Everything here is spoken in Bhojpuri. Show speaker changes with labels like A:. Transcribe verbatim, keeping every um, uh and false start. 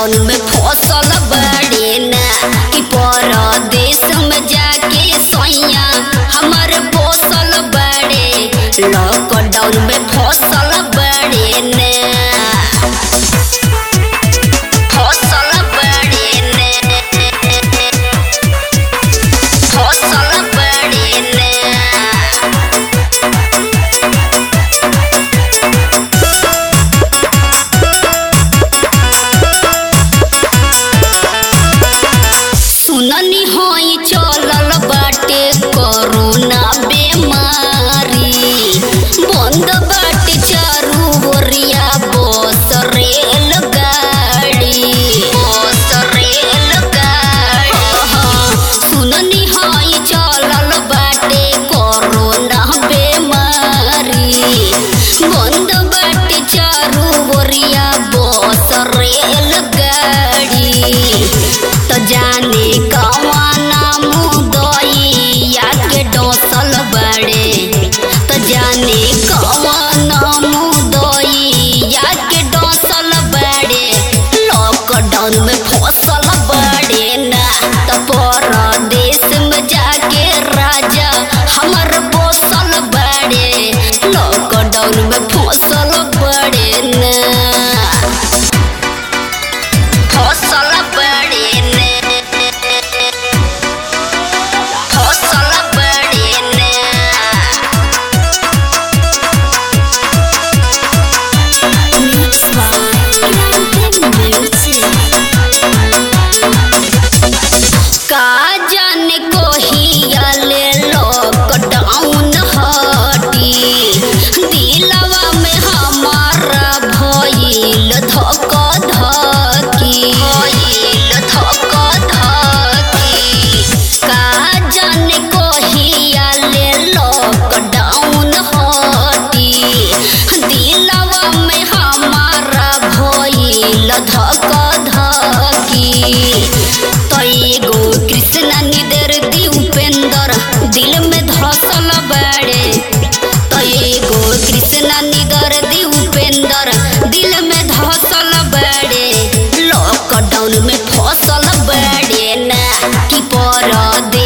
A: लॉकडाउन में फसल बड़े ना कि परदेश में जाके सैया हमारे पोसल बड़े लॉकडाउन में फसल बड़े ना फसल बड़े ना फसल बड़े ना सुननी होई चलल बाटे कोरोना बेमारी बंद बाटे चारू ओरिया बस रेल गाड़ी बस रेल गाड़ी सुननी होई चलल बाटे कोरोना बेमारी बंद बाटे चारू ओरिया बस रेल गाड़ी तो जाने कवाना मुदइया के डोसल बड़े तो जाने कवाना मुदइया के डोसल बड़े लॉकडाउन में फसल बड़े ना तो परदेश में जाके राजा हमर पोसल बड़े लॉकडाउन में फसल बड़े ना फसल बड़े ना फसल बड़े ना का जाने कोहिया ले लॉकडाउन हटी दिलवा में हमारा भइल धक धकी भइल धक धकी का जाने कोहिया ले लॉकडाउन हटी दिलवा में हमारा भइल धक धकी तो एगो कृष्णा निदर दी उपेंद्र दिल में धसल बड़े तो एगो कृष्णा निदर दी उपेंद्र दिल में धसल बड़े लॉकडाउन में फसल बड़े ना कि परदेश